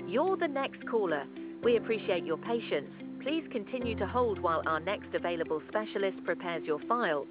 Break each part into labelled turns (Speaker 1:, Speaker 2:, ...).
Speaker 1: You're the next caller. We appreciate your patience. Please continue to hold while our next available specialist prepares your file.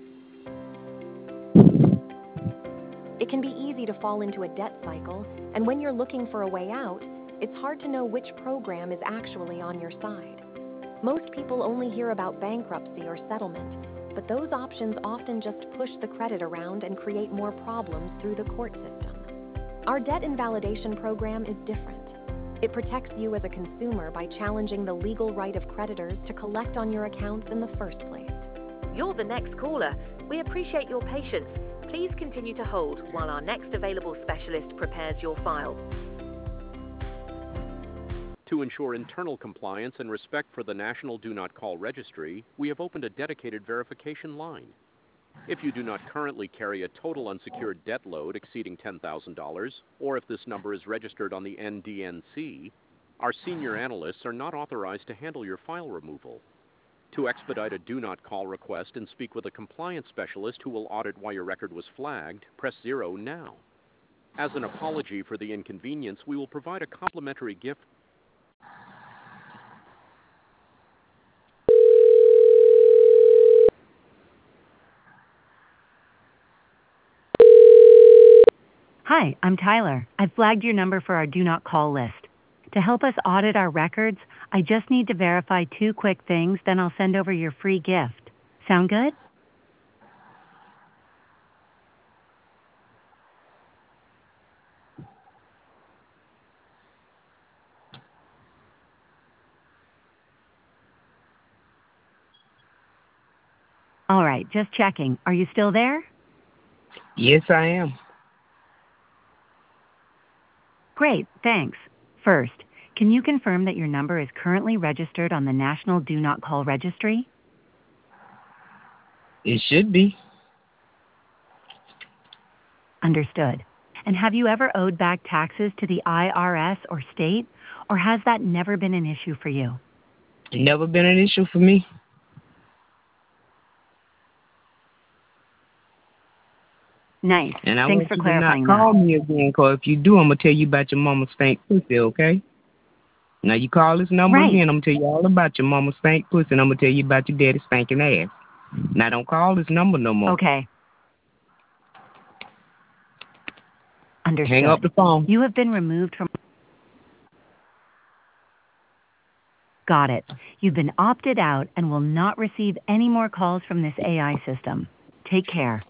Speaker 2: It can be easy to fall into a debt cycle, and when you're looking for a way out, it's hard to know which program is actually on your side. Most people only hear about bankruptcy or settlement, but those options often just push the credit around and create more problems through the court system. Our debt invalidation program is different. It protects you as a consumer by challenging the legal right of creditors to collect on your accounts in the first place.
Speaker 1: You're the next caller. We appreciate your patience. Please continue to hold while our next available specialist prepares your file.
Speaker 3: To ensure internal compliance and respect for the National Do Not Call Registry, we have opened a dedicated verification line. If you do not currently carry a total unsecured debt load exceeding $10,000, or if this number is registered on the NDNC, our senior analysts are not authorized to handle your file removal. To expedite a Do Not Call request and speak with a compliance specialist who will audit why your record was flagged, press 0 now. As an apology for the inconvenience, we will provide a complimentary gift.
Speaker 4: Hi, I'm Tyler. I've flagged your number for our Do Not Call list. To help us audit our records, I just need to verify 2 quick things, then I'll send over your free gift. Sound good? All right, just checking. Are you still there?
Speaker 5: Yes, I am.
Speaker 4: Great, thanks. First, can you confirm that your number is currently registered on the National Do Not Call Registry?
Speaker 5: It should be.
Speaker 4: Understood. And have you ever owed back taxes to the IRS or state, or has that never been an issue for you?
Speaker 5: Never been an issue for me.
Speaker 4: Nice.
Speaker 5: And I
Speaker 4: Thanks
Speaker 5: want
Speaker 4: for
Speaker 5: you to not
Speaker 4: clarifying
Speaker 5: call
Speaker 4: that.
Speaker 5: me again, because if you do, I'm going to tell you about your mama stank pussy, okay? Now, you call this number
Speaker 4: Right.
Speaker 5: again, I'm going to tell you all about your mama stank pussy, and I'm going to tell you about your daddy stinking ass. Now, don't call this number no more.
Speaker 4: Okay. Understood.
Speaker 5: Hang up the phone.
Speaker 4: You have been removed from... Got it. You've been opted out and will not receive any more calls from this AI system. Take care.